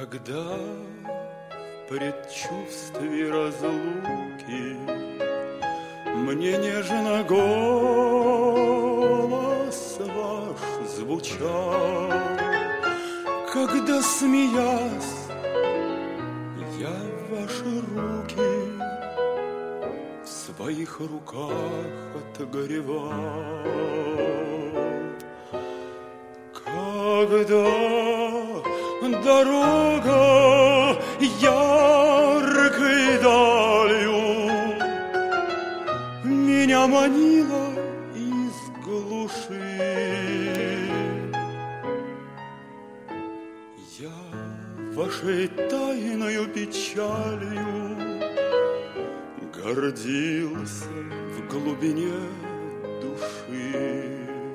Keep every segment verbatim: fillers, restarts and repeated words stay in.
Когда в предчувствии разлуки мне нежно голос ваш звучал, когда, смеясь, я ваши руки в своих руках отогревал, когда дорога яркой далью меня манила из глуши. Я вашей тайною печалью гордился в глубине души.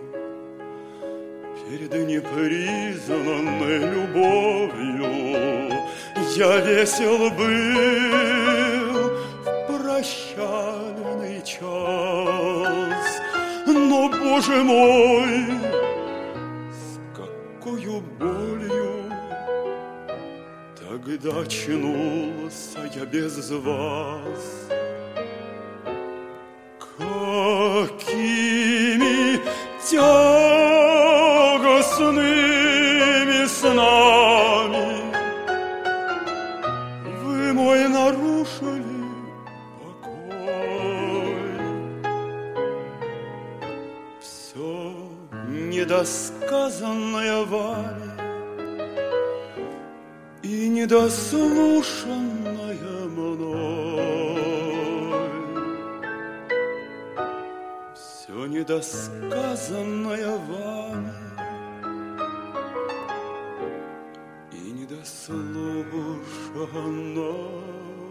Перед непризнанной любовью я весел был в прощальный час. Но, Боже мой, с какою болью тогда очнулся я без вас. Какими тягостными снами вы мой нарушили покой. Все недосказанное вами и недослушанное мной, все недосказанное вами и недослушанное